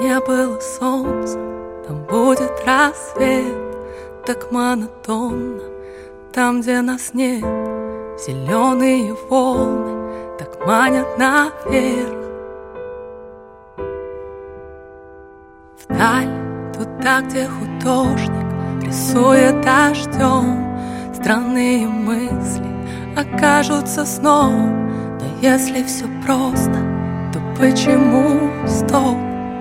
не было солнца, там будет рассвет. Так монотонно, там, где нас нет. Зеленые волны так манят наверх. Вдаль, туда, где художник рисует дождем. Странные мысли окажутся сном. Но если все просто, то почему стоп?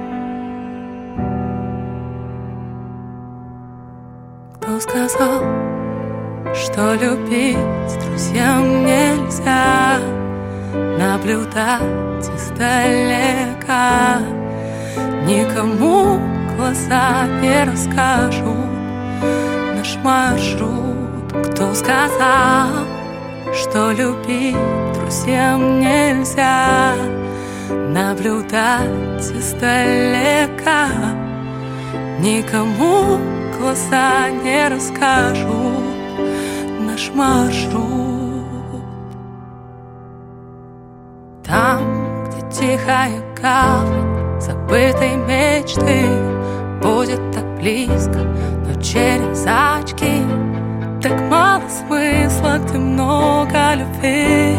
Кто сказал, что любить друзьям нельзя? Наблюдать издалека никому глаза не расскажут наш маршрут. Кто сказал, что любить друзьям нельзя? Наблюдать издалека никому глаза не расскажут наш маршрут. Там, где тихая гавань забытой мечты, будет так близко, но через очки. Так мало смысла, где много любви.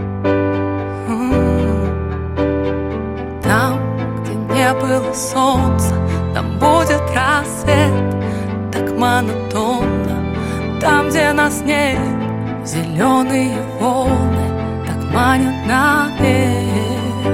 Там, где не было солнца, там будет рассвет. Так монотонно, там, где нас нет. Зеленые волны так манят наверх.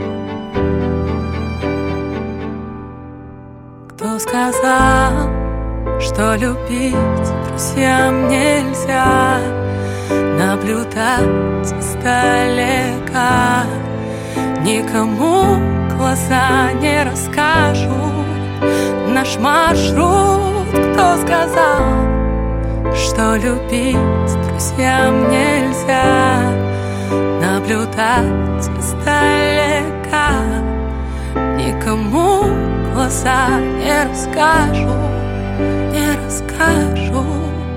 Кто сказал, что любить друзьям нельзя? Наблюдать издалека никому глаза не расскажут наш маршрут. Кто сказал, что любить друзьям нельзя? Наблюдать издалека никому глаза не расскажут, не расскажут.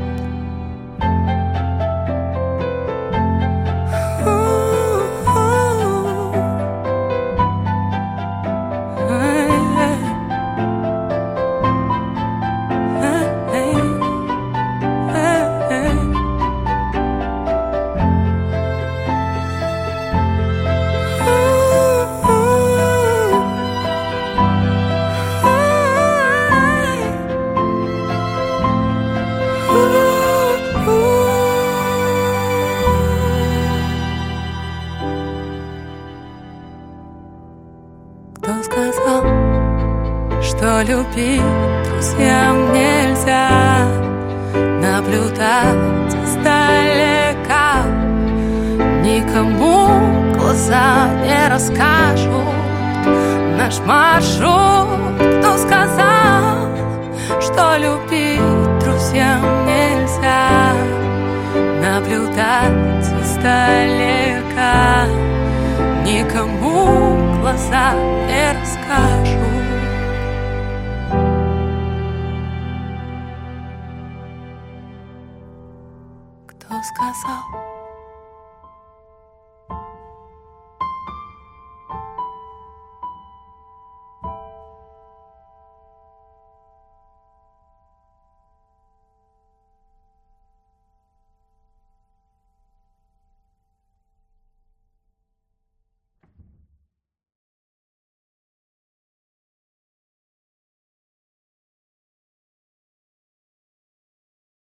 Кто сказал, что любить друзьям нельзя? Наблюдать издалека никому глаза не расскажут наш маршрут. Кто сказал, что любить друзьям нельзя? Наблюдать издалека никому глаза не расскажут. Кто сказал?